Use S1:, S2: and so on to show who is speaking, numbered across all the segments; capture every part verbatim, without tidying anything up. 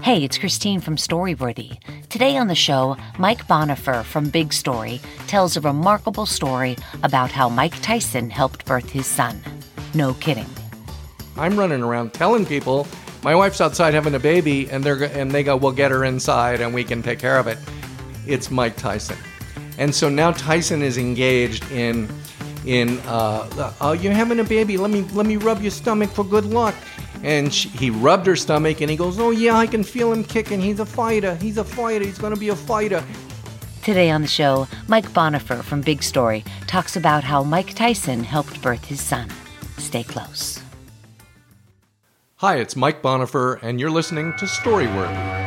S1: Hey, it's Christine from Storyworthy. Today on the show, Mike Bonifer from Big Story tells a remarkable story about how Mike Tyson helped birth his son. No kidding.
S2: I'm running around telling people, my wife's outside having a baby, and they're and they go, we'll get her inside and we can take care of it. It's Mike Tyson. And so now Tyson is engaged in, in uh, oh, you're having a baby, let me, let me rub your stomach for good luck. And she, he rubbed her stomach, and he goes, oh, yeah, I can feel him kicking. He's a fighter. He's a fighter. He's going to be a fighter.
S1: Today on the show, Mike Bonifer from Big Story talks about how Mike Tyson helped birth his son. Stay close.
S2: Hi, it's Mike Bonifer, and you're listening to Storyworthy.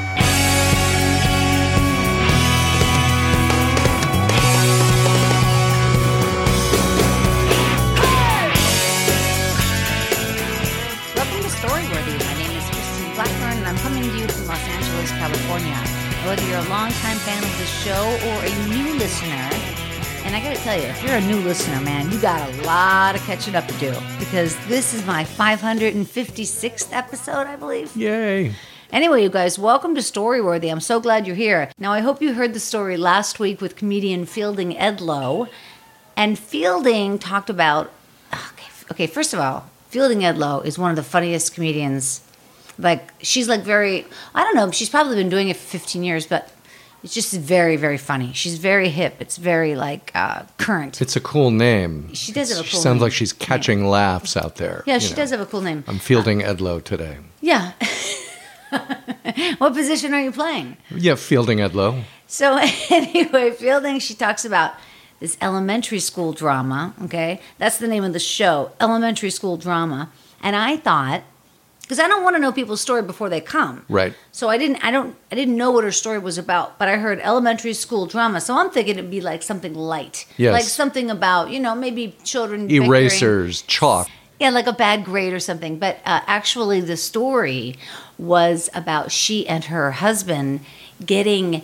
S1: California. Whether you're a longtime fan of the show or a new listener, and I gotta tell you, if you're a new listener, man, you got a lot of catching up to do, because this is my five hundred fifty-sixth episode, I believe.
S2: Yay.
S1: Anyway, you guys, welcome to Storyworthy. I'm so glad you're here. Now, I hope you heard the story last week with comedian Fielding Edlow, and Fielding talked about, okay, okay first of all, Fielding Edlow is one of the funniest comedians. Like, she's like very, I don't know, she's probably been doing it for fifteen years, but it's just very, very funny. She's very hip. It's very, like, uh, current.
S2: It's a cool name.
S1: She does have a cool name.
S2: She sounds like she's catching name. laughs out there.
S1: Yeah, she know. does have a cool name.
S2: I'm Fielding uh, Edlow today.
S1: Yeah. What position are you playing?
S2: Yeah, Fielding Edlow.
S1: So, anyway, Fielding, she talks about this elementary school drama, okay? That's the name of the show, Elementary School Drama. And I thought, because I don't want to know people's story before they come.
S2: Right.
S1: So I didn't I don't I didn't know what her story was about, but I heard elementary school drama. So I'm thinking it'd be like something light.
S2: Yes.
S1: Like something about, you know, maybe children
S2: erasers, bickering. Chalk.
S1: Yeah, like a bad grade or something. But uh, actually the story was about she and her husband getting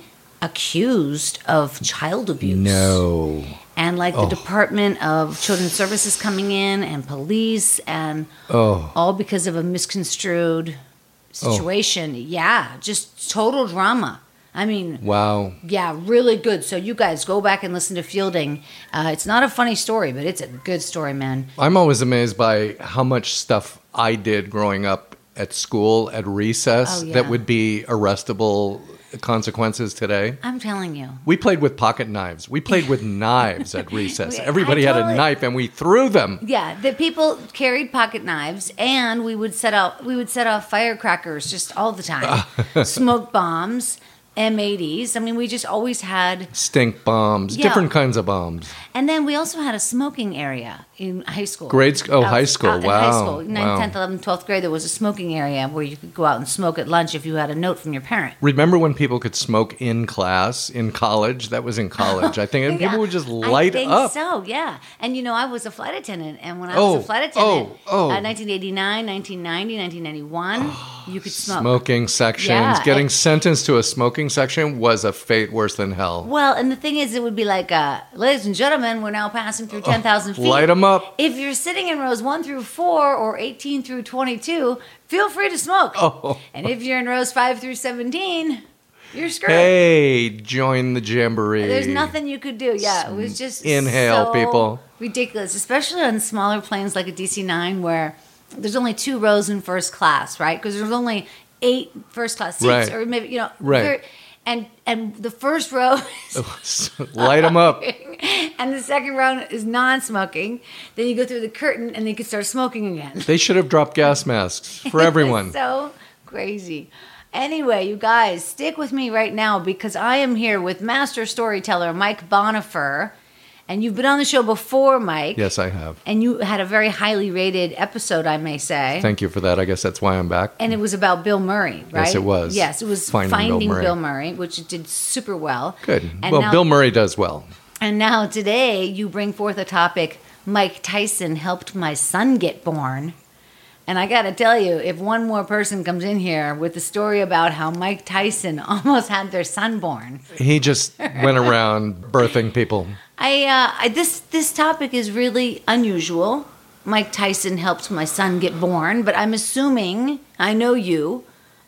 S1: accused of child abuse.
S2: No.
S1: And like
S2: oh.
S1: the Department of Children's Services coming in and police and
S2: oh.
S1: all because of a misconstrued situation. Oh. Yeah, just total drama. I mean,
S2: wow.
S1: Yeah, really good. So you guys go back and listen to Fielding. Uh, it's not a funny story, but it's a good story, man.
S2: I'm always amazed by how much stuff I did growing up at school at recess
S1: oh, yeah.
S2: that would be arrestable consequences today.
S1: I'm telling you.
S2: We played with pocket knives. We played with knives at recess. Everybody
S1: I
S2: had
S1: totally,
S2: a knife and we threw them.
S1: Yeah, the people carried pocket knives, and we would set off we would set off firecrackers just all the time. Smoke bombs, M eighties. I mean, we just always had
S2: stink bombs,
S1: yeah.
S2: different kinds of bombs.
S1: And then we also had a smoking area in high school.
S2: Grade school? Oh, out, high school.
S1: Out
S2: wow.
S1: In high school. ninth,
S2: wow.
S1: tenth, eleventh, twelfth grade, there was a smoking area where you could go out and smoke at lunch if you had a note from your parent.
S2: Remember when people could smoke in class, in college? That was in college, I think. And yeah. people would just light
S1: I think
S2: up.
S1: so, yeah. And, you know, I was a flight attendant. And when I
S2: oh,
S1: was a flight attendant,
S2: oh, oh.
S1: Uh, nineteen eighty-nine, nineteen ninety, nineteen ninety-one, oh, you could smoke.
S2: Smoking sections.
S1: Yeah,
S2: Getting
S1: and,
S2: sentenced to a smoking section was a fate worse than hell.
S1: Well, and the thing is, it would be like, uh, ladies and gentlemen, we're now passing through ten thousand feet.
S2: Light them up.
S1: If you're sitting in rows one through four or eighteen through twenty-two, feel free to smoke.
S2: Oh.
S1: And if you're in rows five through seventeen, you're screwed.
S2: Hey, join the jamboree.
S1: There's nothing you could do. Yeah, it was just
S2: Inhale,
S1: so
S2: people.
S1: ridiculous, especially on smaller planes like a D C nine where there's only two rows in first class, right? Because there's only eight first class seats,
S2: right.
S1: or maybe, you know.
S2: Right.
S1: And and the first row
S2: is light them up,
S1: and the second row is non-smoking. Then you go through the curtain, and they can start smoking again.
S2: They should have dropped gas masks for everyone.
S1: So crazy. Anyway, you guys, stick with me right now because I am here with master storyteller Mike Bonifer. And you've been on the show before, Mike.
S2: Yes, I have.
S1: And you had a very highly rated episode, I may say.
S2: Thank you for that. I guess that's why I'm back.
S1: And it was about Bill Murray, right?
S2: Yes, it was.
S1: Yes, it was Finding, Finding Bill, Murray. Bill Murray, which it did super well.
S2: Good.
S1: And
S2: well,
S1: now,
S2: Bill Murray does well.
S1: And now today you bring forth a topic, Mike Tyson helped my son get born. And I got to tell you, if one more person comes in here with a story about how Mike Tyson almost had their son born.
S2: He just went around birthing people.
S1: I, uh, I this this topic is really unusual. Mike Tyson helped my son get born, but I'm assuming, I know you,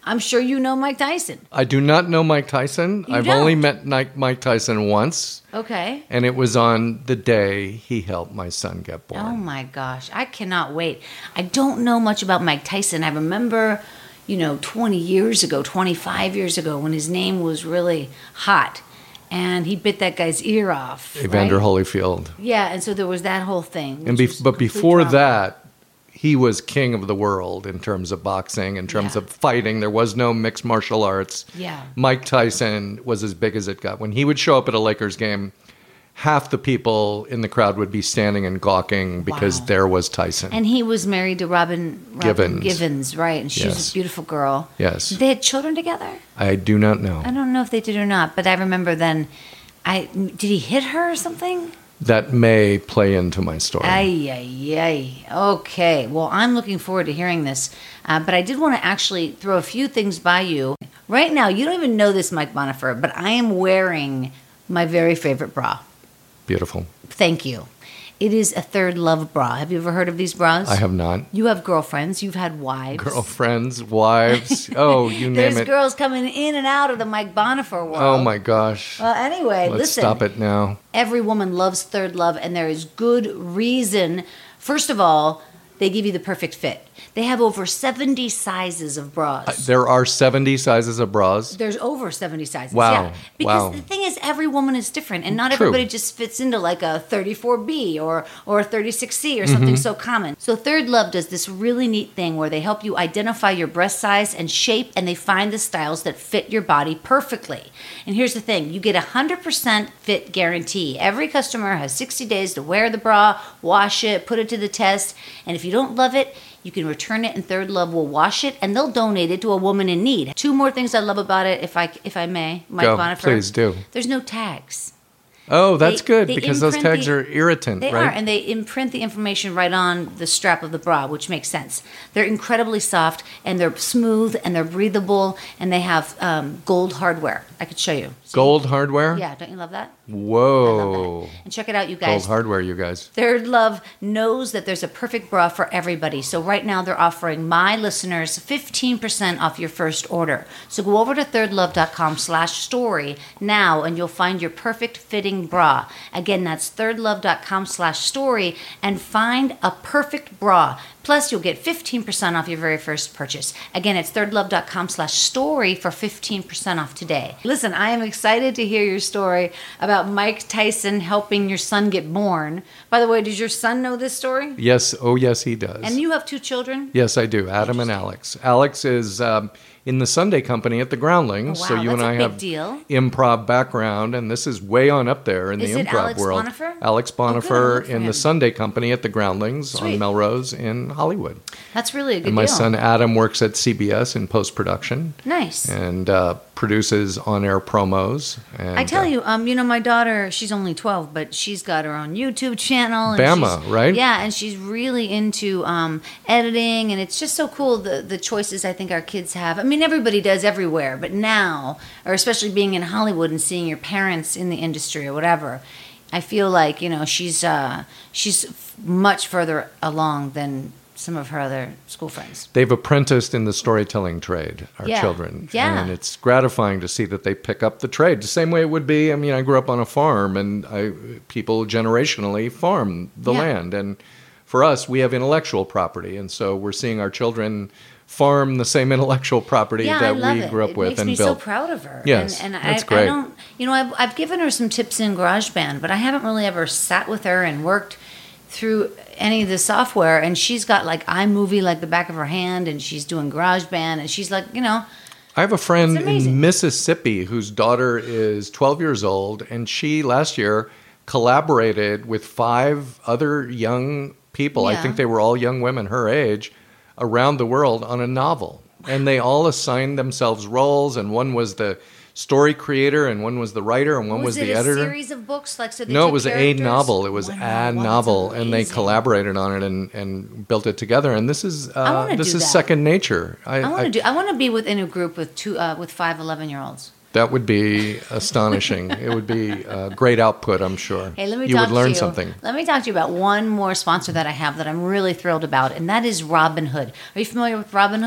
S1: I'm sure you know Mike Tyson.
S2: I do not know Mike Tyson.
S1: You
S2: I've
S1: don't?
S2: only met Mike Mike Tyson once,
S1: Okay.
S2: and it was on the day he helped my son get born.
S1: Oh my gosh, I cannot wait. I don't know much about Mike Tyson. I remember, you know, twenty years ago, twenty-five years ago, when his name was really hot, and he bit that guy's ear off.
S2: Evander
S1: right?
S2: Holyfield.
S1: Yeah, and so there was that whole thing.
S2: And
S1: which
S2: bef-
S1: was
S2: but
S1: complete
S2: before
S1: drama.
S2: that, he was king of the world in terms of boxing, in terms
S1: Yeah.
S2: of fighting. There was no mixed martial arts.
S1: Yeah.
S2: Mike Tyson was as big as it got. When he would show up at a Lakers game, half the people in the crowd would be standing and gawking because
S1: Wow.
S2: there was Tyson.
S1: And he was married to Robin, Robin
S2: Givens.
S1: Givens, right? And she was
S2: Yes.
S1: a beautiful girl.
S2: Yes.
S1: They had children together?
S2: I do not know.
S1: I don't know if they did or not, but I remember then. I did he hit her or something?
S2: That may play into my story.
S1: Ay, ay, ay. Okay. Well, I'm looking forward to hearing this. Uh, but I did want to actually throw a few things by you. Right now, you don't even know this, Mike Bonifer, but I am wearing my very favorite bra.
S2: Beautiful.
S1: Thank you. It is a Third Love bra. Have you ever heard of these bras?
S2: I have not.
S1: You have girlfriends. You've had wives.
S2: Girlfriends, wives, oh, you name
S1: There's
S2: it.
S1: girls coming in and out of the Mike Bonifer world.
S2: Oh my gosh.
S1: Well, anyway,
S2: Let's
S1: listen.
S2: stop it now.
S1: Every woman loves Third Love, and there is good reason. First of all, they give you the perfect fit. They have over seventy sizes of bras.
S2: There are seventy sizes of bras.
S1: There's over seventy sizes.
S2: Wow.
S1: Yeah. Because
S2: Wow.
S1: the thing is, every woman is different, and not
S2: True.
S1: everybody just fits into like a thirty-four B or, or a thirty-six C or something so common. So Third Love does this really neat thing where they help you identify your breast size and shape, and they find the styles that fit your body perfectly. And here's the thing, you get a one hundred percent fit guarantee. Every customer has sixty days to wear the bra, wash it, put it to the test, and if you don't love it, you can return it, and Third Love will wash it, and they'll donate it to a woman in need. Two more things I love about it, if I if I may, Mike
S2: Go,
S1: Bonifer.
S2: please do.
S1: There's no tags.
S2: Oh, that's
S1: They-
S2: good
S1: they
S2: because those
S1: imprint
S2: tags
S1: the-
S2: are irritant,
S1: They
S2: right?
S1: are, and they imprint the information right on the strap of the bra, which makes sense. They're incredibly soft, and they're smooth, and they're breathable, and they have um, gold hardware. I could show you. See?
S2: Gold hardware?
S1: Yeah, don't you love that? I love
S2: Whoa.
S1: that. And check it out, you
S2: Gold
S1: guys.
S2: hardware, you guys.
S1: Third Love knows that there's a perfect bra for everybody. So right now they're offering my listeners fifteen percent off your first order. So go over to thirdlove.com slash story now and you'll find your perfect fitting bra. Again, that's thirdlove.com slash story and find a perfect bra. Plus, you'll get fifteen percent off your very first purchase. Again, it's thirdlove.com slash story for fifteen percent off today. Listen, I am excited to hear your story about Mike Tyson helping your son get born. By the way, does your son know this story?
S2: Yes. Oh, yes, he does.
S1: And you have two children?
S2: Yes, I do. Adam and Alex. Alex is um, in the Sunday company at the Groundlings.
S1: Oh, wow,
S2: so you
S1: that's
S2: and
S1: a
S2: I
S1: big
S2: have
S1: deal.
S2: improv background, and this is way on up there in
S1: Is
S2: the
S1: it
S2: improv
S1: Alex
S2: world.
S1: Bonifer?
S2: Alex
S1: Oh, good. I'll
S2: Bonifer
S1: look for
S2: in
S1: him.
S2: the Sunday company at the Groundlings
S1: Sweet.
S2: on Melrose in Hollywood.
S1: That's really a good
S2: And my
S1: deal.
S2: son Adam works at C B S in post production
S1: Nice.
S2: and uh, produces on air promos. And,
S1: I tell
S2: uh,
S1: you, um, you know, my daughter, she's only twelve, but she's got her own YouTube channel. And
S2: Bama,
S1: she's-
S2: right?
S1: Yeah, and she's really into um, editing, and it's just so cool the, the choices I think our kids have. I mean, everybody does everywhere, but now, or especially being in Hollywood and seeing your parents in the industry or whatever, I feel like, you know, she's, uh, she's f- much further along than some of her other school friends.
S2: They've apprenticed in the storytelling trade, our
S1: Yeah,
S2: children.
S1: yeah.
S2: And it's gratifying to see that they pick up the trade. The same way it would be, I mean, I grew up on a farm and I, people generationally farm the
S1: Yeah.
S2: land. And for us, we have intellectual property. And so we're seeing our children farm the same intellectual property
S1: Yeah,
S2: that
S1: I love
S2: we
S1: it.
S2: grew up
S1: it
S2: with
S1: makes
S2: and
S1: me
S2: built.
S1: so proud of her.
S2: Yes,
S1: and, and
S2: that's
S1: I,
S2: great.
S1: I don't, you know, I've, I've given her some tips in GarageBand, but I haven't really ever sat with her and worked through any of the software. And she's got like iMovie like the back of her hand, and she's doing GarageBand, and she's like, you know,
S2: I have a friend
S1: It's amazing.
S2: in Mississippi whose daughter is twelve years old, and she last year collaborated with five other young people. I
S1: Yeah.
S2: think they were all young women her age around the world on a novel. And they all assigned themselves roles, and one was the story creator, and one was the writer, and one was,
S1: was, it
S2: the
S1: a
S2: editor.
S1: series of books? Like, so they
S2: No, it
S1: took
S2: was
S1: characters?
S2: a novel. It was
S1: Wow,
S2: a
S1: wow, that's
S2: novel, and they
S1: amazing.
S2: collaborated on it and, and built it together. And this is uh,
S1: wanna
S2: this
S1: do
S2: is
S1: that.
S2: second nature. I,
S1: I want
S2: I-
S1: to do. I want to be within a group with two, uh, with five eleven year olds.
S2: That would be astonishing. It would be a great output, I'm sure.
S1: Hey, let me
S2: you
S1: talk
S2: would learn
S1: to you.
S2: something.
S1: Let me talk to you about one more sponsor that I have that I'm really thrilled about, and that is Robinhood. Are you familiar with Robinhood?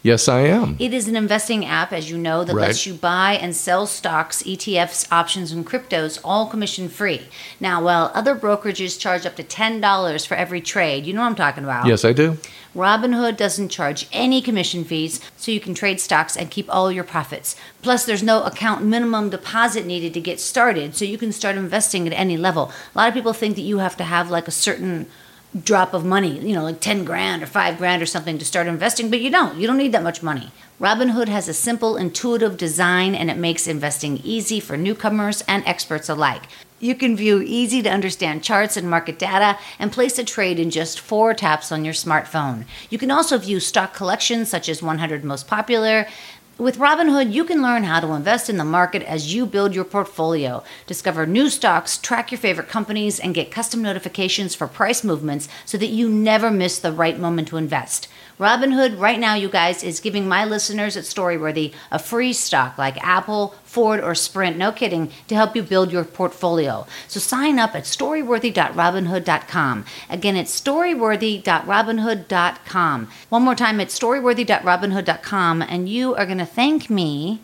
S2: Yes, I am.
S1: It is an investing app, as you know, that
S2: Right.
S1: lets you buy and sell stocks, E T Fs, options, and cryptos, all commission-free. Now, while other brokerages charge up to ten dollars for every trade, you know what I'm talking about.
S2: Yes, I do.
S1: Robinhood doesn't charge any commission fees, so you can trade stocks and keep all your profits. Plus, there's no account minimum deposit needed to get started, so you can start investing at any level. A lot of people think that you have to have like a certain drop of money, you know, like ten grand or five grand or something to start investing, but you don't. You don't need that much money. Robinhood has a simple, intuitive design, and it makes investing easy for newcomers and experts alike. You can view easy to understand charts and market data and place a trade in just four taps on your smartphone. You can also view stock collections such as one hundred most popular. With Robinhood, you can learn how to invest in the market as you build your portfolio. Discover new stocks, track your favorite companies, and get custom notifications for price movements so that you never miss the right moment to invest. Robinhood, right now, you guys, is giving my listeners at Storyworthy a free stock like Apple, Ford, or Sprint, no kidding, to help you build your portfolio. So sign up at storyworthy dot robinhood dot com. Again, it's storyworthy dot robinhood dot com. One more time, it's storyworthy dot robinhood dot com, and you are going to thank me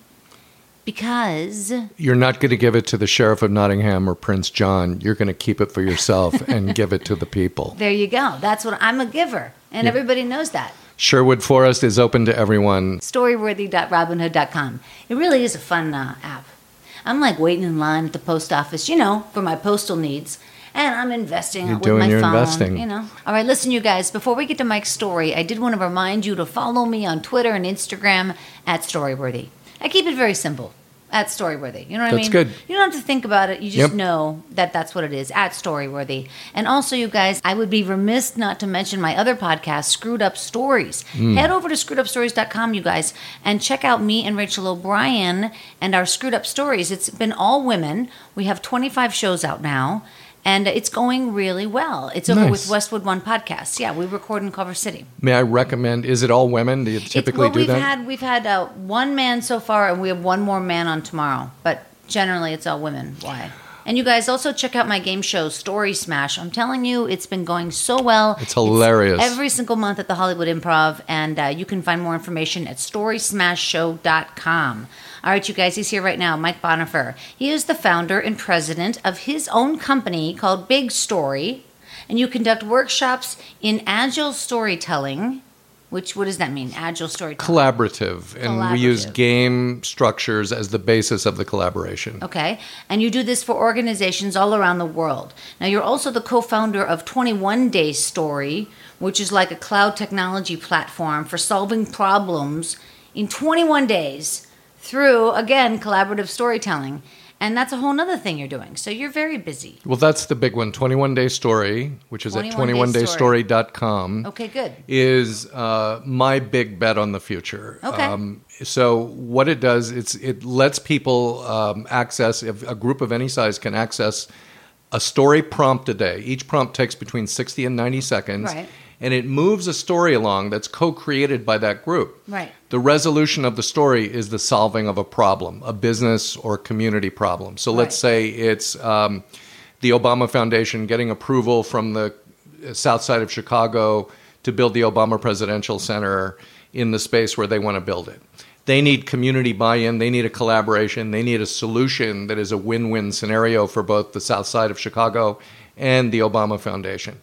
S1: because
S2: You're not going to give it to the Sheriff of Nottingham or Prince John. You're going to keep it for yourself and give it to the people.
S1: there you go. That's what I'm a giver, and
S2: Yeah.
S1: everybody knows that.
S2: Sherwood Forest is open to everyone.
S1: storyworthy dot robinhood dot com. It really is a fun uh, app. I'm like waiting in line at the post office, you know, for my postal needs. And I'm investing
S2: You're
S1: with
S2: doing
S1: my
S2: your
S1: phone,
S2: investing.
S1: you know. All right, listen, you guys, before we get to Mike's story, I did want to remind you to follow me on Twitter and Instagram at Storyworthy. I keep it very simple. At Storyworthy. You know what I mean?
S2: That's good.
S1: You don't have to think about it. You just
S2: Yep.
S1: know that that's what it is, at Storyworthy. And also, you guys, I would be remiss not to mention my other podcast, Screwed Up Stories. Head over to screwed up stories dot com, you guys, and check out me and Rachel O'Brien and our Screwed Up Stories. It's been all women. We have twenty-five shows out now. And it's going really well. It's over
S2: Nice.
S1: with Westwood One Podcasts. Yeah, we record in Culver City.
S2: May I recommend, is it all women? Do you typically
S1: It- well,
S2: do
S1: we've
S2: that?
S1: Had, we've had uh, one man so far, and we have one more man on tomorrow. But generally, it's all women. Why? And you guys also check out my game show, Story Smash. I'm telling you, it's been going so well.
S2: It's hilarious.
S1: every single month at the Hollywood Improv, and uh, you can find more information at story smash show dot com. All right, you guys, he's here right now, Mike Bonifer. He is the founder and president of his own company called Big Story, and you conduct workshops in agile storytelling. Which, what does that mean? Agile storytelling.
S2: Collaborative. And we use
S1: Collaborative.
S2: game structures as the basis of the collaboration.
S1: Okay. And you do this for organizations all around the world. Now, you're also the co-founder of twenty-one day Story, which is like a cloud technology platform for solving problems in twenty-one days through, again, collaborative storytelling. And that's a whole other thing you're doing. So you're very busy.
S2: Well, that's the big one. twenty-one day Story, which is at
S1: twenty-one day
S2: twenty-one day story dot com.
S1: Okay, good.
S2: Is uh, my big bet on the future.
S1: Okay.
S2: So what it does, it's it lets people um, access, if a group of any size can access a story prompt a day. Each prompt takes between sixty and ninety seconds.
S1: Right.
S2: And it moves a story along that's co-created by that group.
S1: Right.
S2: The resolution of the story is the solving of a problem, a business or community problem. So let's
S1: Right.
S2: say it's um, the Obama Foundation getting approval from the south side of Chicago to build the Obama Presidential Center in the space where they want to build it. They need community buy-in. They need a collaboration. They need a solution that is a win-win scenario for both the south side of Chicago and the Obama Foundation.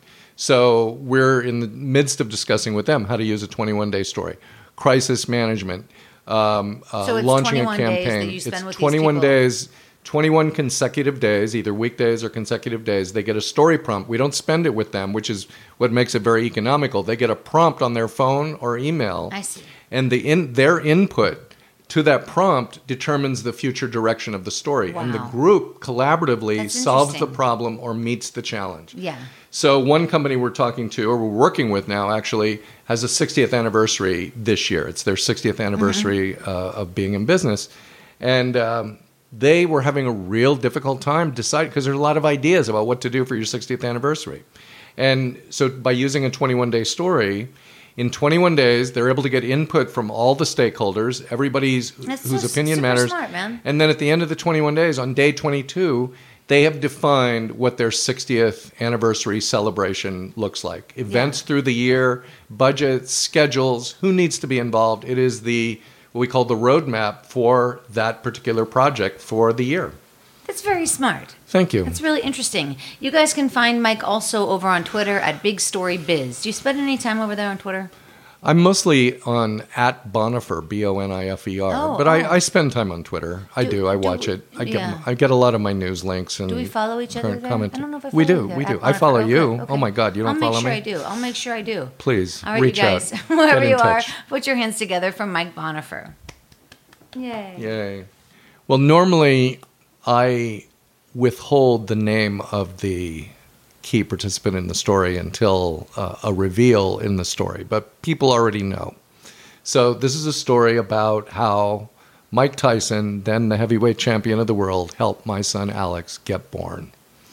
S2: So we're in the midst of discussing with them how to use a twenty-one day story. Crisis management, um, uh,
S1: So it's
S2: launching a
S1: twenty-one days that
S2: campaign.
S1: you spend
S2: It's
S1: with these
S2: twenty-one
S1: people.
S2: days, twenty-one consecutive days, either weekdays or consecutive days. They get a story prompt. We don't spend it with them, which is what makes it very economical. They get a prompt on their phone or email.
S1: I see.
S2: And the in, their input to that prompt determines the future direction of the story. And the
S1: Wow.
S2: group collaboratively
S1: That's
S2: solves the
S1: interesting.
S2: problem or meets the challenge.
S1: Yeah.
S2: So one company we're talking to, or we're working with now, actually has a sixtieth anniversary this year. It's their sixtieth anniversary
S1: Mm-hmm.
S2: uh, of being in business. And um, they were having a real difficult time deciding, because there's a lot of ideas about what to do for your sixtieth anniversary. And so by using a twenty-one day story, in twenty-one days, they're able to get input from all the stakeholders, everybody's
S1: That's
S2: whose
S1: so
S2: opinion
S1: super
S2: matters.
S1: smart, man.
S2: And then at the end of the twenty-one days, on day twenty-two, They have defined what their sixtieth anniversary celebration looks like. Events yeah. through the year, budgets, schedules, who needs to be involved. It is the what we call the roadmap for that particular project for the year.
S1: That's very smart.
S2: Thank you.
S1: That's really interesting. You guys can find Mike also over on Twitter at Big Story Biz. Do you spend any time over there on Twitter?
S2: I'm mostly on at Bonifer, B O N I F E R,
S1: oh,
S2: but
S1: oh.
S2: I, I spend time on Twitter. I do. do I watch do, it. I get
S1: yeah.
S2: I get a lot of my news links and
S1: do we follow each other there?
S2: Comment.
S1: I don't know if I follow
S2: we do.
S1: you there.
S2: We do.
S1: At
S2: I follow
S1: Bonifer.
S2: you.
S1: Okay, okay.
S2: Oh my God, you don't
S1: I'll
S2: follow me?
S1: I'll make sure I do. I'll make sure I do.
S2: Please.
S1: All right,
S2: reach
S1: you guys,
S2: out.
S1: wherever you
S2: touch.
S1: are, put your hands together for Mike Bonifer. Yay!
S2: Yay! Well, normally I withhold the name of the key participant in the story until uh, a reveal in the story, but people already know. So this is a story about how Mike Tyson, then the heavyweight champion of the world, helped my son Alex get born.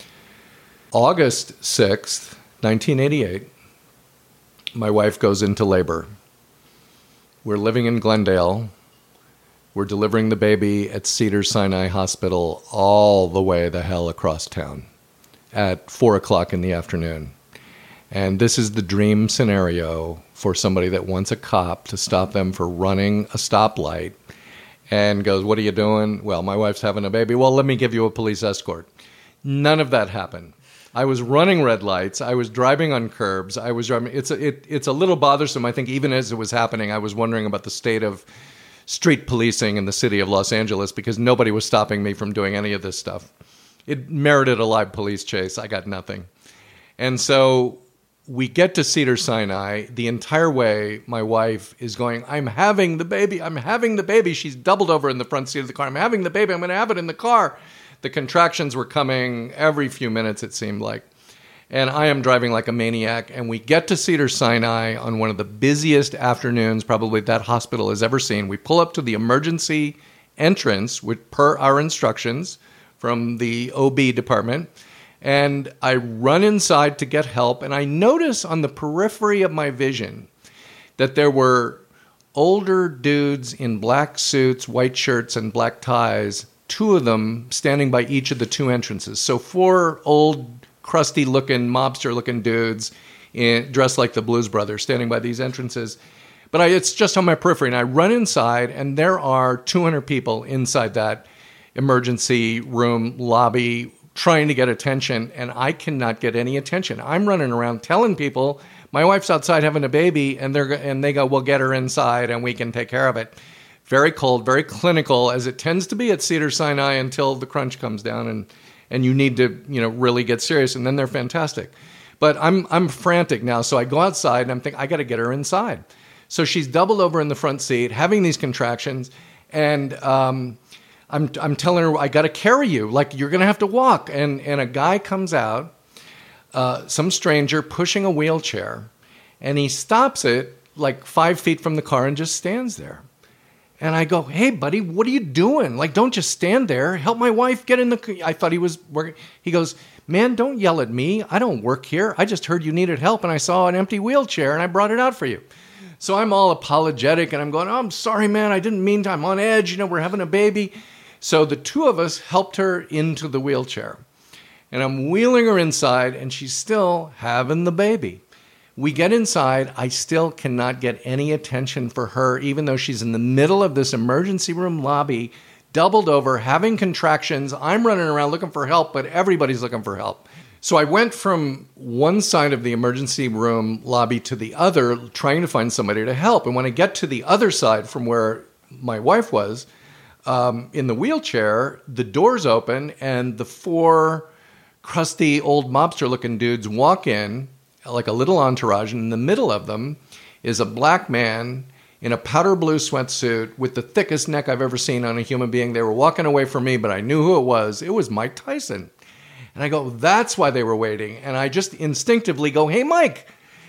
S2: August sixth, nineteen eighty-eight, my wife goes into labor. We're living in Glendale. We're delivering the baby at Cedars-Sinai Hospital all the way the hell across town at four o'clock in the afternoon. And this is the dream scenario for somebody that wants a cop to stop them for running a stoplight and goes, what are you doing? Well, my wife's having a baby. Well, let me give you a police escort. None of that happened. I was running red lights. I was driving on curbs. I was driving. It's a, it, it's a little bothersome. I think even as it was happening, I was wondering about the state of street policing in the city of Los Angeles because nobody was stopping me from doing any of this stuff. It merited a live police chase. I got nothing. And so we get to Cedars-Sinai. The entire way, my wife is going, I'm having the baby. I'm having the baby. She's doubled over in the front seat of the car. I'm having the baby. I'm going to have it in the car. The contractions were coming every few minutes, it seemed like. And I am driving like a maniac. And we get to Cedars-Sinai on one of the busiest afternoons probably that hospital has ever seen. We pull up to the emergency entrance with, per our instructions from the O B department. And I run inside to get help. And I notice on the periphery of my vision that there were older dudes in black suits, white shirts, and black ties, two of them standing by each of the two entrances. So four old, crusty-looking, mobster-looking dudes in, dressed like the Blues Brothers standing by these entrances. But I, it's just on my periphery. And I run inside, and there are two hundred people inside that emergency room lobby trying to get attention, and I cannot get any attention. I'm running around telling people, my wife's outside having a baby, and they're and they go, we'll get her inside, and we can take care of it. Very cold, very clinical, as it tends to be at Cedars-Sinai until the crunch comes down, and and you need to, you know, really get serious, and then they're fantastic. But I'm I'm frantic now, so I go outside, and I'm thinking, I got to get her inside. So she's doubled over in the front seat, having these contractions, and um, I'm I'm telling her, I got to carry you, like you're going to have to walk. And and a guy comes out, uh, some stranger pushing a wheelchair, and he stops it like five feet from the car and just stands there. And I go, hey, buddy, what are you doing? Like, don't just stand there. Help my wife get in the... I thought he was working. He goes, man, don't yell at me. I don't work here. I just heard you needed help, and I saw an empty wheelchair, and I brought it out for you. So I'm all apologetic, and I'm going, oh, I'm sorry, man. I didn't mean to. I'm on edge. You know, we're having a baby. So the two of us helped her into the wheelchair. And I'm wheeling her inside, and she's still having the baby. We get inside. I still cannot get any attention for her, even though she's in the middle of this emergency room lobby, doubled over, having contractions. I'm running around looking for help, but everybody's looking for help. So I went from one side of the emergency room lobby to the other, trying to find somebody to help. And when I get to the other side from where my wife was, um, in the wheelchair, the doors open, and the four crusty old mobster-looking dudes walk in, like a little entourage, and in the middle of them is a black man in a powder blue sweatsuit with the thickest neck I've ever seen on a human being. They were walking away from me, but I knew who it was. It was Mike Tyson. And I go, that's why they were waiting. And I just instinctively go, hey, Mike.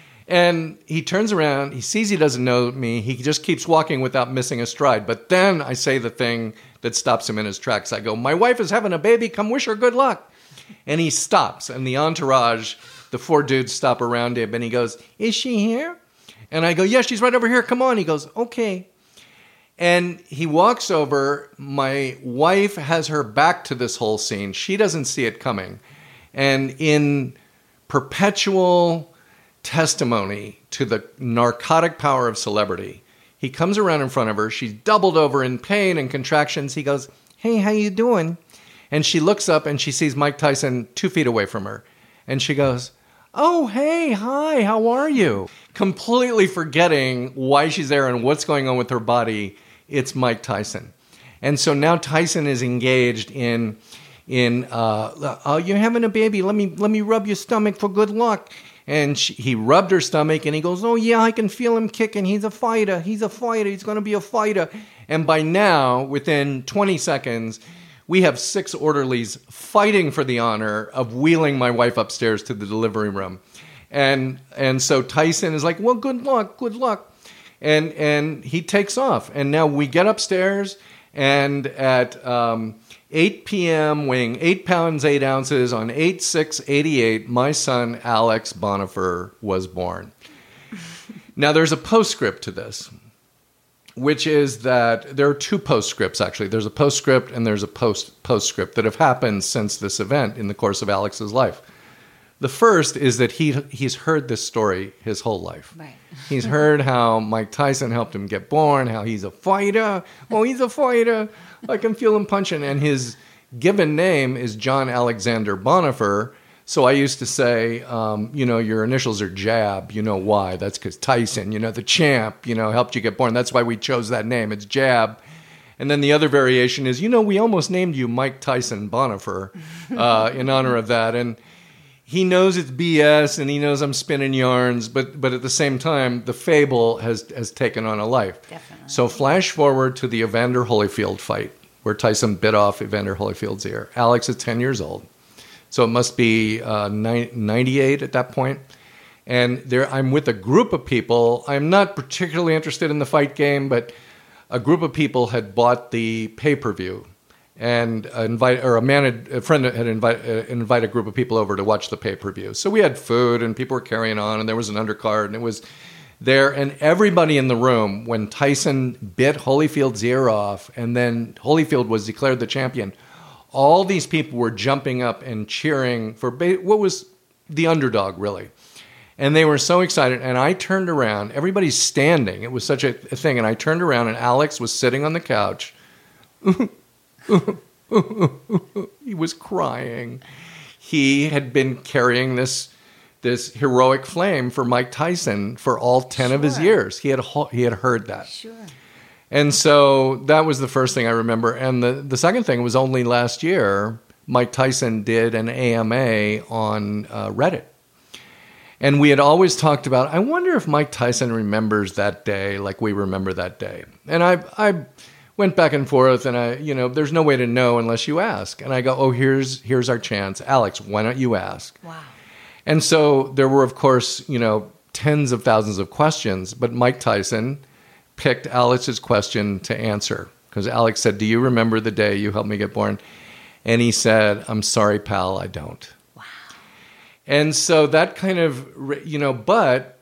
S2: And he turns around. He sees he doesn't know me. He just keeps walking without missing a stride. But then I say the thing that stops him in his tracks. I go, my wife is having a baby. Come wish her good luck. And he stops, and the entourage... The four dudes stop around him, and he goes, is she here? And I go, yeah, she's right over here. Come on. He goes, okay. And he walks over. My wife has her back to this whole scene. She doesn't see it coming. And in perpetual testimony to the narcotic power of celebrity, he comes around in front of her. She's doubled over in pain and contractions. He goes, "Hey, how you doing?" And she looks up and she sees Mike Tyson two feet away from her. And she goes, "Oh, hey, hi, how are you?" Completely forgetting why she's there and what's going on with her body. It's Mike Tyson. And so now Tyson is engaged in, in uh, "Oh, you're having a baby. Let me, let me rub your stomach for good luck." And she, he rubbed her stomach and he goes, "Oh, yeah, I can feel him kicking. He's a fighter. He's a fighter. He's going to be a fighter." And by now, within twenty seconds, we have six orderlies fighting for the honor of wheeling my wife upstairs to the delivery room. And and so Tyson is like, "Well, good luck, good luck." And and he takes off. And now we get upstairs, and at um, eight p.m., weighing eight pounds, eight ounces, on eight six eighty-eight, my son, Alex Bonifer, was born. Now, there's a postscript to this, which is that there are two postscripts, actually. There's a postscript and there's a post postscript that have happened since this event in the course of Alex's life. The first is that he he's heard this story his whole life.
S1: Right.
S2: He's heard how Mike Tyson helped him get born, how he's a fighter. Oh, he's a fighter. I can feel him punching. And his given name is John Alexander Bonifer. So I used to say, um, you know, your initials are Jab. You know why? That's because Tyson, you know, the champ, you know, helped you get born. That's why we chose that name. It's Jab. And then the other variation is, you know, we almost named you Mike Tyson Bonifer uh, in honor of that. And he knows it's B S and he knows I'm spinning yarns, but but at the same time, the fable has, has taken on a life.
S1: Definitely.
S2: So flash forward to the Evander Holyfield fight, where Tyson bit off Evander Holyfield's ear. Alex is ten years old. So it must be uh, ninety-eight at that point. And there, I'm with a group of people. I'm not particularly interested in the fight game, but a group of people had bought the pay-per-view. And uh, invite, or a man, had, a friend had invite, uh, invited a group of people over to watch the pay-per-view. So we had food, and people were carrying on, and there was an undercard, and it was there. And everybody in the room, when Tyson bit Holyfield's ear off, and then Holyfield was declared the champion, all these people were jumping up and cheering for ba- what was the underdog, really. And they were so excited. And I turned around. Everybody's standing. It was such a, a thing. And I turned around, and Alex was sitting on the couch. He was crying. He had been carrying this this heroic flame for Mike Tyson for all ten sure. of his years. He had he had heard that.
S1: Sure.
S2: And so that was the first thing I remember. And the, the second thing was only last year, Mike Tyson did an A M A on uh, Reddit. And we had always talked about, I wonder if Mike Tyson remembers that day like we remember that day. And I I went back and forth, and I, you know, there's no way to know unless you ask. And I go, oh, here's here's our chance. Alex, why don't you ask?
S1: Wow.
S2: And so there were, of course, you know, tens of thousands of questions, but Mike Tyson picked Alex's question to answer, because Alex said, do you remember the day you helped me get born? And he said, I'm sorry, pal, I don't.
S1: Wow.
S2: And so that kind of, you know, but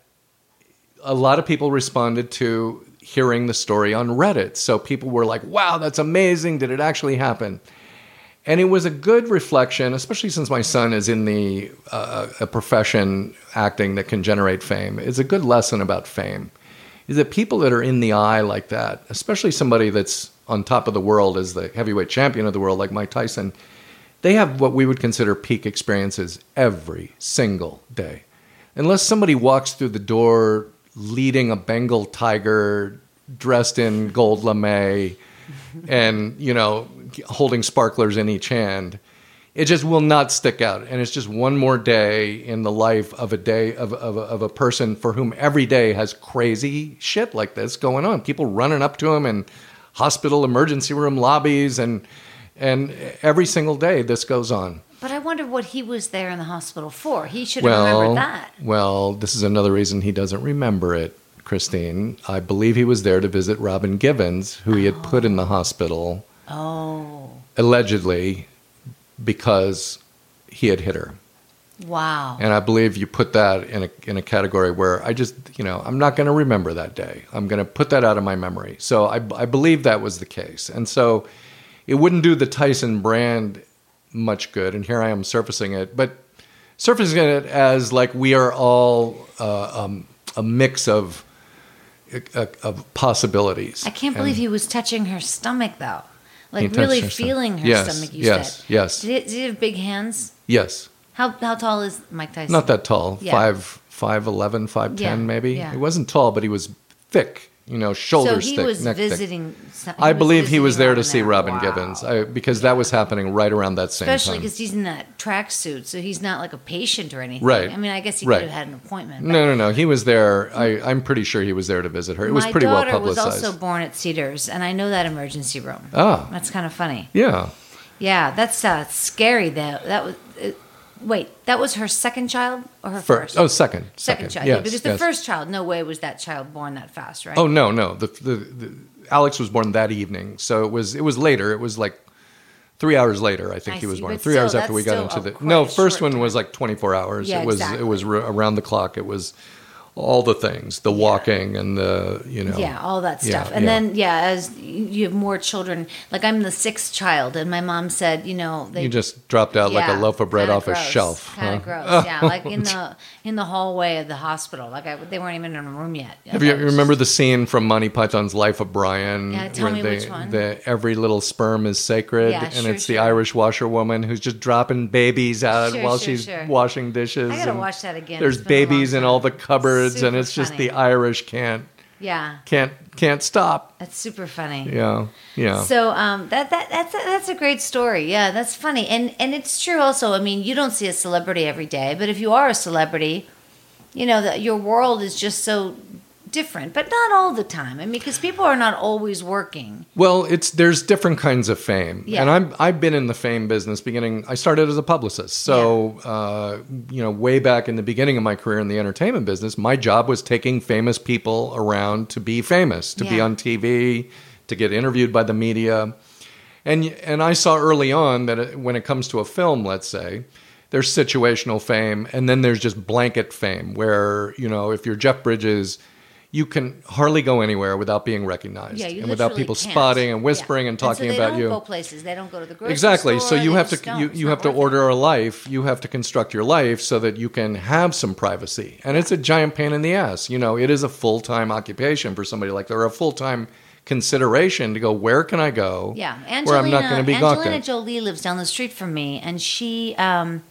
S2: a lot of people responded to hearing the story on Reddit. So people were like, wow, that's amazing. Did it actually happen? And it was a good reflection, especially since my son is in the uh, a profession, acting, that can generate fame. It's a good lesson about fame. Is that people that are in the eye like that, especially somebody that's on top of the world as the heavyweight champion of the world like Mike Tyson, they have what we would consider peak experiences every single day. Unless somebody walks through the door leading a Bengal tiger dressed in gold lame and, you know, holding sparklers in each hand, it just will not stick out. And it's just one more day in the life of a day of, of, of a person for whom every day has crazy shit like this going on. People running up to him in hospital emergency room lobbies, and and every single day this goes on.
S1: But I wonder what he was there in the hospital for. He should have
S2: well,
S1: remembered that.
S2: Well, this is another reason he doesn't remember it, Christine. I believe he was there to visit Robin Givens, who he had oh. put in the hospital.
S1: Oh.
S2: Allegedly, because he had hit her.
S1: Wow.
S2: And I believe you put that in a in a category where I just, you know, I'm not going to remember that day. I'm going to put that out of my memory. So I, I believe that was the case. And so it wouldn't do the Tyson brand much good. And here I am surfacing it. But surfacing it as like we are all uh, um, a mix of, uh, of possibilities.
S1: I can't believe
S2: and
S1: he was touching her stomach, though.
S2: he
S1: Like
S2: touched
S1: really
S2: her
S1: feeling her
S2: yes,
S1: stomach, you
S2: yes,
S1: said.
S2: Yes,
S1: Did he, did he have big hands?
S2: yes.
S1: How how tall is Mike Tyson?
S2: Not that tall.
S1: Yeah.
S2: Five, five, eleven, five, ten,
S1: Yeah,
S2: maybe.
S1: yeah.
S2: He wasn't tall, but he was thick. You know, shoulders
S1: So he
S2: thick,
S1: was
S2: neck thick.
S1: visiting. some-
S2: I
S1: was
S2: believe he
S1: visiting
S2: was there to
S1: Robin
S2: see Robin
S1: Wow.
S2: Givens I, because that was happening right around that same
S1: Especially
S2: time.
S1: because he's in that tracksuit, so he's not like a patient or anything.
S2: Right.
S1: I mean, I guess he
S2: Right.
S1: could have had an appointment. but-
S2: No, no, no. He was there. I, I'm pretty sure he was there to visit her. It was
S1: My
S2: pretty well
S1: daughter was
S2: publicized.
S1: also born at Cedars, and I know that emergency room.
S2: Ah,
S1: That's kind of funny.
S2: yeah.
S1: Yeah, that's uh, scary. Though that was. Uh, wait, that was her second child or her
S2: First.
S1: first?
S2: Oh, second.
S1: second child.
S2: Yes,
S1: yeah, because the
S2: yes.
S1: first child, no way was that child born that fast, right?
S2: Oh no, no. The, the the Alex was born that evening, so it was it was later. It was like three hours later. I think
S1: I
S2: he was
S1: see,
S2: born.
S1: but
S2: Three
S1: still,
S2: hours after
S1: that's
S2: we got
S1: still
S2: into
S1: a
S2: the
S1: quite
S2: no
S1: a
S2: first
S1: short
S2: one was
S1: time.
S2: like twenty-four hours.
S1: Yeah,
S2: it was
S1: exactly.
S2: it was r- around the clock. It was all the things, the walking and the you know.
S1: Yeah, all that
S2: Yeah,
S1: stuff. And
S2: yeah.
S1: then, yeah, as you have more children, like I'm the sixth child, and my mom said, you know, they
S2: You just dropped out like a
S1: yeah,
S2: loaf of bread
S1: kinda
S2: off
S1: gross,
S2: a shelf.
S1: Kind
S2: huh?
S1: of gross, yeah. Like in the in the hallway of the hospital, like I, they weren't even in a room yet.
S2: Have you remember the scene from Monty Python's Life of Brian?
S1: Yeah, tell
S2: where
S1: me
S2: they,
S1: which one.
S2: The, every little sperm is sacred,
S1: Yeah,
S2: and
S1: sure,
S2: it's the
S1: sure.
S2: Irish washerwoman who's just dropping babies out
S1: Sure,
S2: while
S1: sure,
S2: she's
S1: sure.
S2: washing dishes.
S1: I gotta
S2: and
S1: watch that again.
S2: There's
S1: It's been a long
S2: babies in all the
S1: time.
S2: cupboards, and
S1: Super
S2: it's just
S1: funny.
S2: the Irish can't
S1: Yeah,
S2: can't can't stop.
S1: that's super funny.
S2: Yeah, yeah.
S1: So um, that that that's a, that's a great story. Yeah, that's funny, and and it's true also. I mean, you don't see a celebrity every day, but if you are a celebrity, you know that your world is just so different, but not all the time. I mean, because people are not always working.
S2: Well, it's there's different kinds of fame,
S1: Yeah.
S2: and I'm I've been in the fame business beginning. I started as a publicist, so uh, you know, way back in the beginning of my career in the entertainment business, my job was taking famous people around to be famous, to be
S1: Yeah.
S2: on T V, to get interviewed by the media, and and I saw early on that it, when it comes to a film, let's say, there's situational fame, and then there's just blanket fame, where you know if you're Jeff Bridges, you can hardly go anywhere without being recognized,
S1: Yeah, you
S2: and without
S1: literally
S2: people
S1: can't.
S2: spotting and whispering
S1: Yeah.
S2: and talking
S1: so they
S2: about
S1: don't
S2: you.
S1: go places. They don't go to the grocery
S2: Exactly.
S1: store.
S2: So you
S1: They
S2: have
S1: just
S2: to
S1: don't.
S2: you,
S1: It's
S2: you
S1: not
S2: have to
S1: worth it.
S2: order a life. You have to construct your life so that you can have some privacy, and it's a giant pain in the ass. You know, it is a full time occupation for somebody like that, or a full time consideration to go. Where can I go?
S1: Yeah, Angelina,
S2: where I'm not going to be gawked
S1: Angelina
S2: at.
S1: Jolie lives down the street from me, and she, um,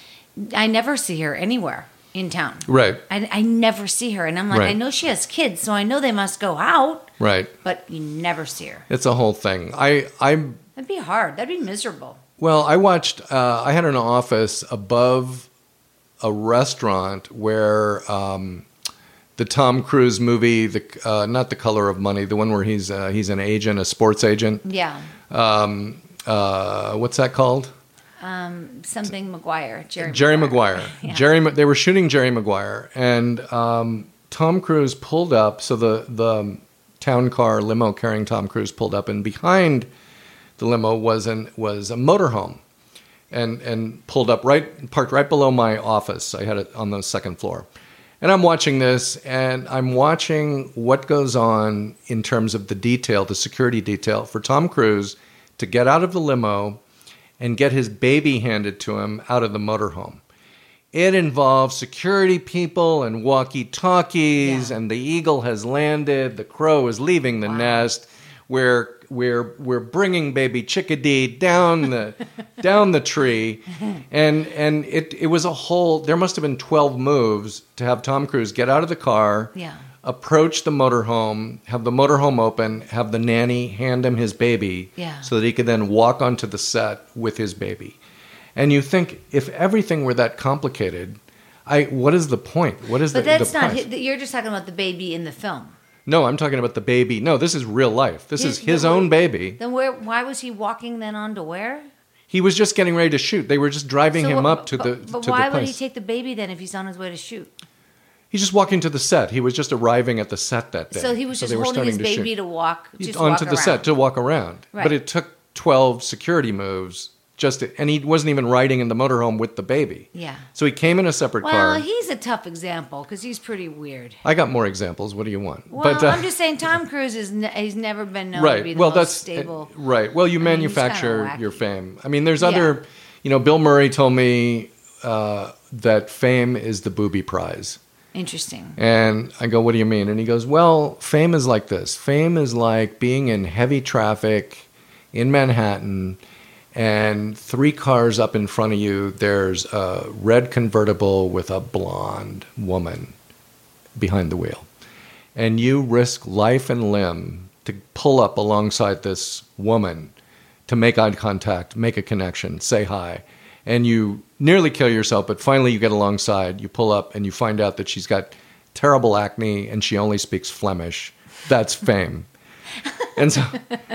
S1: I never see her anywhere in town.
S2: Right.
S1: I, I never see her, and I'm like,
S2: Right.
S1: I know she has kids, so I know they must go out,
S2: Right.
S1: but you never see her.
S2: It's a whole thing. I I'm
S1: That'd be hard. That'd be miserable.
S2: Well, I watched. Uh, I had an office above a restaurant where um, the Tom Cruise movie, the uh, not The Color of Money, the one where he's uh, he's an agent, a sports agent.
S1: Yeah.
S2: Um, uh, what's that called?
S1: Um, something Maguire. Jerry,
S2: Jerry Maguire.
S1: Yeah.
S2: Jerry. Ma- They were shooting Jerry Maguire, and um, Tom Cruise pulled up. So the the town car limo carrying Tom Cruise pulled up, and behind the limo was an was a motorhome, and and pulled up right parked right below my office. I had it on the second floor, and I'm watching this, and I'm watching what goes on in terms of the detail, the security detail for Tom Cruise to get out of the limo and get his baby handed to him out of the motorhome. It involves security people and walkie-talkies,
S1: Yeah.
S2: and the eagle has landed, the crow is leaving the
S1: Wow.
S2: nest. We're we're we're bringing baby chickadee down the down the tree, and and it it was a whole. There must have been twelve moves to have Tom Cruise get out of the car,
S1: Yeah.
S2: approach the motorhome, have the motorhome open, have the nanny hand him his baby,
S1: Yeah.
S2: so that he could then walk onto the set with his baby. And you think, if everything were that complicated, I what is the point? What is
S1: But
S2: the,
S1: that's
S2: the
S1: not.
S2: price?
S1: hi- You're just talking about the baby in the film.
S2: No, I'm talking about the baby. No, this is real life. This is
S1: His-
S2: his
S1: the-
S2: own baby.
S1: Then where? Why was he walking then on to where?
S2: He was just getting ready to shoot. They were just driving
S1: So
S2: him
S1: what-
S2: up to
S1: but,
S2: the
S1: But
S2: to
S1: why
S2: the
S1: would he
S2: place.
S1: take the baby then if he's on his way to shoot?
S2: He's just walking to the set. He was just arriving at the set that day.
S1: So he was just
S2: they were
S1: holding his
S2: starting to
S1: baby
S2: shoot.
S1: to walk just
S2: onto
S1: walk
S2: the
S1: around.
S2: set to walk around.
S1: Right.
S2: But it took twelve security moves just, and he wasn't even riding in the motorhome with the baby.
S1: Yeah.
S2: So he came in a separate
S1: Well,
S2: car.
S1: he's a tough example because he's pretty weird.
S2: I got more examples. What do you want?
S1: Well,
S2: but, uh,
S1: I'm just saying Tom Cruise is ne- he's never been known to
S2: right.
S1: be the
S2: Well,
S1: most
S2: that's
S1: stable.
S2: uh, right. Well, you
S1: I mean, he's
S2: manufacture
S1: kinda wacky.
S2: your fame. I mean, there's
S1: Yeah.
S2: other, you know, Bill Murray told me uh, that fame is the booby prize.
S1: Interesting.
S2: And I go, what do you mean? And he goes, well, fame is like this. Fame is like being in heavy traffic in Manhattan, and three cars up in front of you, there's a red convertible with a blonde woman behind the wheel. And you risk life and limb to pull up alongside this woman to make eye contact, make a connection, say hi. And you nearly kill yourself, but finally you get alongside, you pull up, and you find out that she's got terrible acne and she only speaks Flemish. That's fame. And so,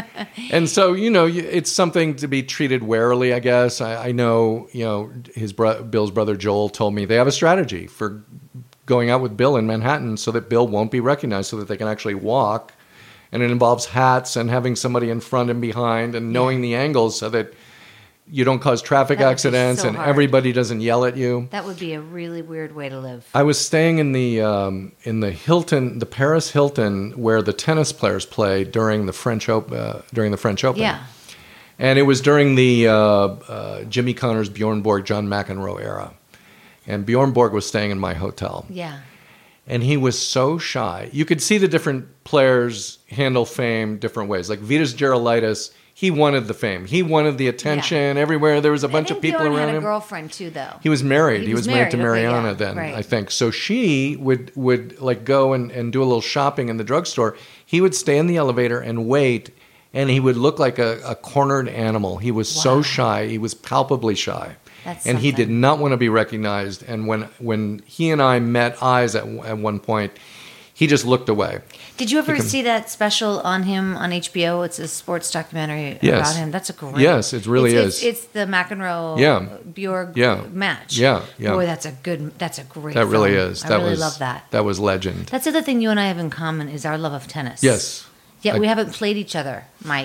S2: and so, you know, it's something to be treated warily, I guess. I, I know, you know, his bro- Bill's brother Joel told me they have a strategy for going out with Bill in Manhattan so that Bill won't be recognized, so that they can actually walk. And it involves hats and having somebody in front and behind and knowing the angles so that you don't cause traffic
S1: That would be
S2: accidents
S1: so
S2: and
S1: hard.
S2: everybody doesn't yell at you.
S1: That would be a really weird way to live.
S2: I was staying in the um, in the Hilton, the Paris Hilton, where the tennis players play during the French Open. Uh, during the French Open,
S1: Yeah.
S2: and it was during the uh, uh, Jimmy Connors, Bjorn Borg, John McEnroe era, and Bjorn Borg was staying in my hotel.
S1: Yeah.
S2: And he was so shy. You could see the different players handle fame different ways. Like Vitas Gerulaitis, he wanted the fame. He wanted the attention everywhere. There was a bunch
S1: I think
S2: of people
S1: Bjorn
S2: around
S1: had a
S2: him.
S1: girlfriend too, though.
S2: He was married.
S1: He
S2: He,
S1: was
S2: was, married, to
S1: married. Okay,
S2: Mariana
S1: yeah,
S2: then,
S1: right.
S2: I think. So she would would like go and, and do a little shopping in the drugstore. He would stay in the elevator and wait, and he would look like a, a cornered animal. He was
S1: Wow.
S2: so shy. He was palpably shy.
S1: That's
S2: and he did
S1: something.
S2: not want to be recognized. And when when he and I met eyes at, at one point, he just looked away.
S1: Did you ever
S2: Become-
S1: see that special on him on H B O? It's a sports documentary
S2: Yes.
S1: about him. That's a great.
S2: Yes, it really
S1: it's,
S2: is.
S1: It's, it's the McEnroe
S2: Yeah.
S1: Bjorg
S2: Yeah.
S1: match.
S2: Yeah, yeah.
S1: Boy, that's a good. That's a great.
S2: That really
S1: film.
S2: is.
S1: I
S2: That
S1: really
S2: was,
S1: love that.
S2: That was legend.
S1: That's the other thing you and I have in common is our love of tennis.
S2: Yes.
S1: Yet
S2: I-
S1: we haven't played each other, Mike.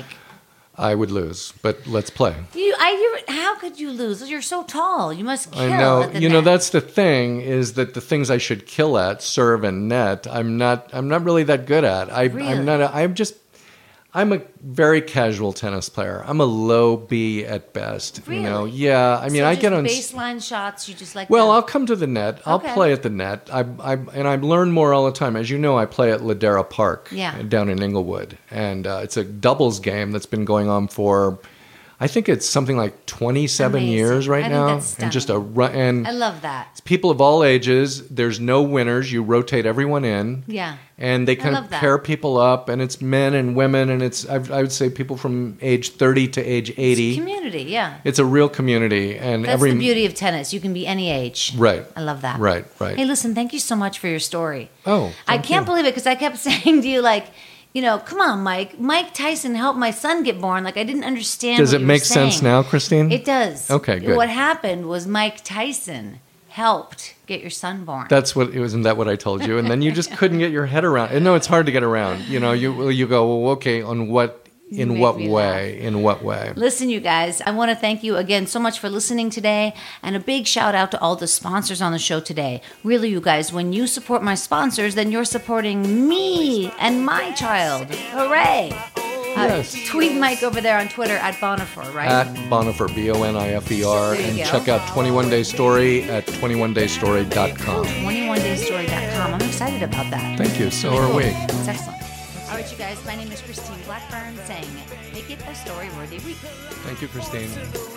S2: I would lose, but let's play.
S1: You, I, you, how could you lose? You're so tall. You must kill.
S2: I know.
S1: At the
S2: You know,
S1: net.
S2: that's the thing, is that the things I should kill at, serve and net, I'm not I'm not really that good at. I
S1: Really?
S2: I'm not a, I'm just I'm a very casual tennis player. I'm a low B at best. You know.
S1: Really?
S2: Yeah. I mean,
S1: So
S2: I
S1: just
S2: get on
S1: baseline shots. You just like.
S2: Well,
S1: them.
S2: I'll come to the net. I'll
S1: Okay.
S2: play at the net. I, I and I learn more all the time. As you know, I play at Ladera Park
S1: Yeah.
S2: down in Inglewood, and uh, it's a doubles game that's been going on for, I think it's something like twenty-seven
S1: Amazing.
S2: year right
S1: I think
S2: now,
S1: that's
S2: and just a
S1: stunning.
S2: run. And
S1: I love that.
S2: people of all ages. There's no winners. You rotate everyone in.
S1: Yeah.
S2: And they kind
S1: love
S2: of
S1: that.
S2: pair people up, and it's men and women, and it's I, I would say people from age thirty to age eighty.
S1: Community. Yeah.
S2: It's a real community, and
S1: That's
S2: every
S1: the beauty of tennis. You can be any age.
S2: right.
S1: I love that.
S2: Right, right.
S1: Hey, listen, thank you so much for your story.
S2: Oh,
S1: I
S2: thank
S1: can't
S2: you.
S1: believe it because I kept saying to you, like, you know, come on, Mike. Mike Tyson helped my son get born. Like, I didn't understand.
S2: Does
S1: what
S2: it
S1: you were
S2: make sense
S1: saying.
S2: now, Christine?
S1: It does.
S2: Okay, good.
S1: What happened was Mike Tyson helped get your son born.
S2: That's what it wasn't that what I told you, and then you just couldn't get your head around. And no, it's hard to get around. You know, you you go, well, okay, on what,
S1: You
S2: in
S1: make
S2: what
S1: me
S2: way, in what way?
S1: Listen, you guys, I want to thank you again so much for listening today, and a big shout out to all the sponsors on the show today. Really, you guys, when you support my sponsors, then you're supporting me and my child. Hooray! Uh,
S2: Yes.
S1: Tweet Mike over there on Twitter at Bonifer, right?
S2: At Bonifer, B O N I F E R,
S1: There you
S2: and
S1: go.
S2: check out twenty-one day story at twenty-one day story dot com.
S1: twenty-one day story dot com. I'm excited about that.
S2: Thank you. So
S1: Really
S2: are
S1: cool.
S2: we.
S1: It's excellent. All right, you guys, my name is Christine Blackburn saying, make it a story-worthy week.
S2: Thank you, Christine.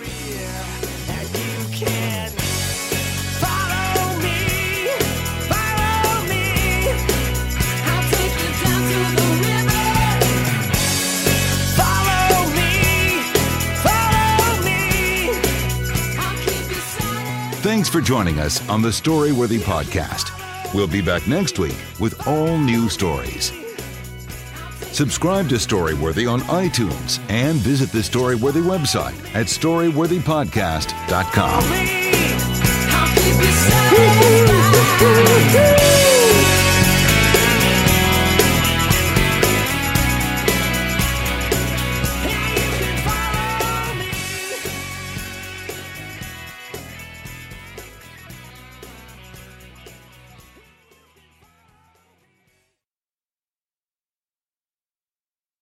S3: Thanks for joining us on the Storyworthy Podcast. We'll be back next week with all new stories. Subscribe to Storyworthy on iTunes and visit the Storyworthy website at storyworthy podcast dot com.
S4: I'll keep you satisfied.